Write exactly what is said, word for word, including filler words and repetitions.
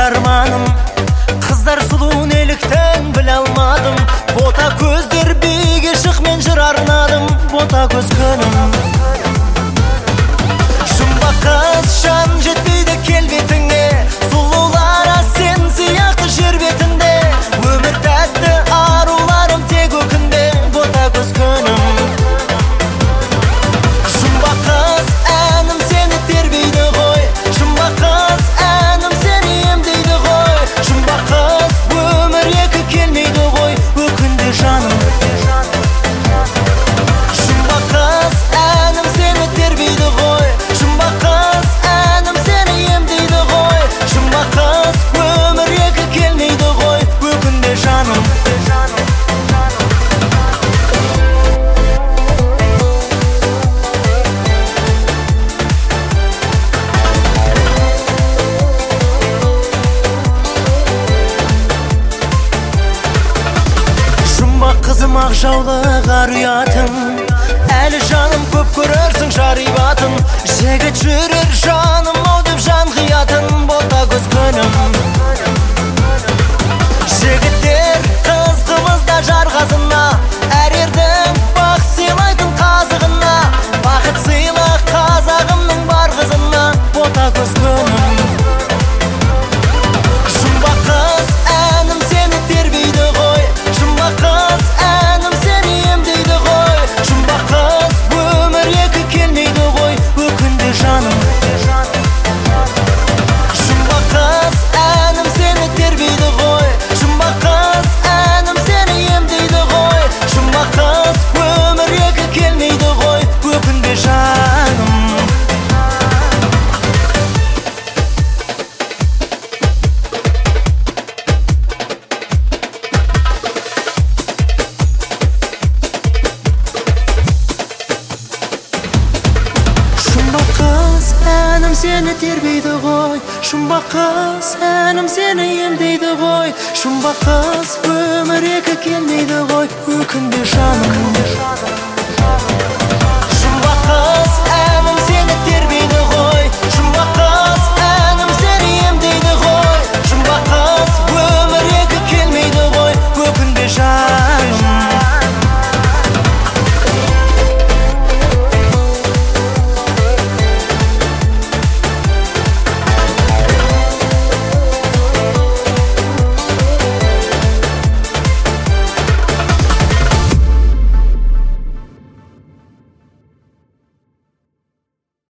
арманым, қыздар сұлу неліктен біле алмадым. Бота көздер биге шық, мен жыр арнадым. Бота көз күнім, жұмбақ қыз жан жетпейді келбетіңе. Сұлулар сен сияқты жер бетінде. Өмір тәтті, аруларым тек өкінбе. Бота көз күнім, жұмбақ қыз әнім сені тербейді ғой. Жұмбақ қыз әнім сені емдейді ғой. Жұмбақ қыз өмір екі келмейді ғой. Өкінді жаным, жұмбақ қыз әнім сені тербейді ғой. Жұмбақ қыз әнім сені емдейді ғой. Жұмбақ қыз өмір екі келмейді ғой. Өкінді жаным. Қызым ақ жаулы қар ұятын, әлі жаным көп көрерсің жарибатын. Жігіт жүрер жаным ау деп жан қиятын. Бота көз күнім, жігіттер қыз қымызда жарғазына. Әр ердің бақ сыйлайтын қазығына. Бақыт сыйла қазағымның бар қызына. Бота көз күнім, жұмбақ қыз әнім сені тербейді ғой. Жұмбақ қыз әнім сені емдейді ғой. Жұмбақ қыз өмір екі келмейді ғой. Өкінді жаным, жұмбақ қыз әнім сені тербейді ғой. Жұмбақ қыз әнім сені емдейді ғой. Жұмбақ қыз өмір екі келмейді ғой. Өкінді жаным. Жұмбақ қыз әнім сені тербейді ғой. Жұмбақ қыз әнім сені емдейді ғой. Жұмбақ қыз өмір екі келмейді ғой. Өкінбе жаным.